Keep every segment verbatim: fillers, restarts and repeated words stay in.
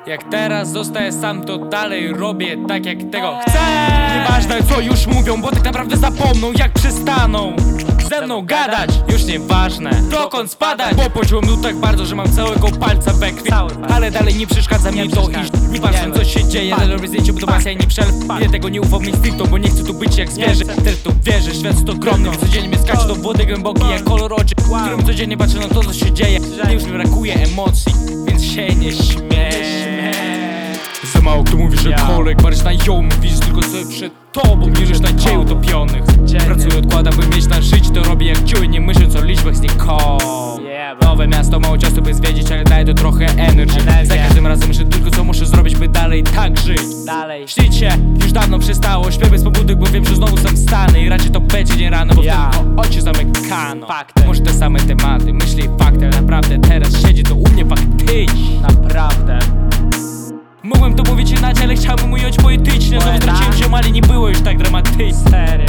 Jak teraz zostaję sam, to dalej robię tak jak tego chcę. Nieważne co już mówią, bo tak naprawdę zapomną jak przestaną ze mną gadać. Już nieważne dokąd spadać, bo poczułem tu tak bardzo, że mam całego palca we krwi. Ale dalej nie przeszkadza mi to iść. Nieważne co się dzieje, ale robię zdjęcie, bo to pasja i nie przelew. Ile tego nie ufam instynktom, bo nie chcę tu być jak zwierzę. Też tu wierzę, świat jest ogromny, więc codziennie mnie skacze do wody głębokiej jak kolor oczy, w którym codziennie patrzę na to co się dzieje. Mnie już mi brakuje emocji, więc się nie śmieję. Za mało kto mówi, że kolek, bardziej znajomy, widzisz tylko sobie przed tobą. Mierzysz nadziei utopionych. Pracuję, odkładam, by mieć na życie, to robię jak czuję, nie myśląc o liczbach znikąd. Nowe miasto, mało czasu by zwiedzić, ale daje to trochę energy. Za każdym razem myślę tylko co muszę zrobić, by dalej tak żyć. Dalej śnić się już dawno przestało, śpię bez pobudek, bo wiem, że znowu sam stanę. I raczej to będzie nie rano, bo yeah. wtedy po oczy zamykano. Fakty. Może te same tematy, myśli i fakty, ale naprawdę teraz siedzi to u mnie faktycznie. Naprawdę mogłem to mówić inaczej, ale chciałbym ująć poetycznie. Znowu straciłem się, ale nie było już tak dramatycznie. Serio.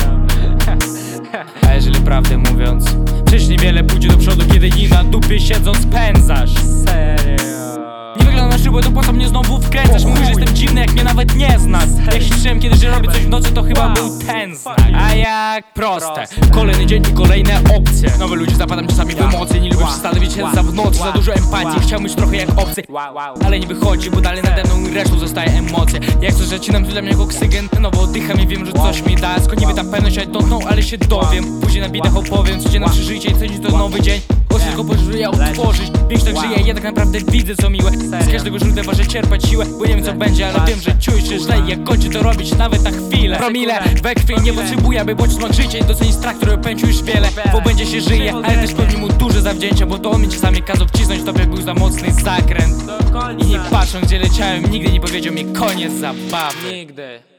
A jeżeli prawdę mówiąc, przecież niewiele pójdzie do przodu, kiedy dni na dupie siedzą spędzasz. Serio. Nie wygląda na szybę, to po co mnie znowu wkręcasz? Mówisz, że jestem dziwny, jak mnie nawet nie znasz. Jak się słyszałem kiedyś, że robię coś w nocy, to chyba był ten znak. A jak proste, kolejny dzień i kolejne opcje. Nowe ludzie zapadam czasami w emocje. Nie lubię przestanowić się za w nocy, za dużo empatii. Chciałbym być trochę jak obcy, ale nie wychodzi, bo dalej nade mną i resztą zostaje emocje. Jak coś zaczynam, to dla mnie jak oksygen. No bo oddycham i wiem, że coś mi da. Skąd niby ta pewność, I don't know, ale się dowiem. Później na bitach opowiem, codziennie przeżycie i coś to nowy dzień. Oczy tylko potrzebuję otworzyć. Większość tak żyje, ja tak naprawdę widzę co miłe. Z każdego źródła ważę czerpać siłę, bo nie wiem co będzie, ale wiem, że czujesz się źle i jak kończy to robić nawet na chwilę. Promile we krwi nie potrzebuję, aby poczuć smak życia i docenić strach, który opęcił już wiele. Bo będzie się żyje, ale też pewnie mu duże zawdzięcia, bo to on mi czasami kazał wcisnąć, to był za mocny zakręt. I nie patrzą gdzie leciałem, nigdy nie powiedział mi koniec zabawy. Nigdy.